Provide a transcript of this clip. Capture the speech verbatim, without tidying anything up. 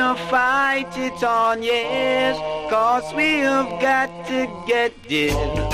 gonna fight it on, yes, 'cause we've got to get this.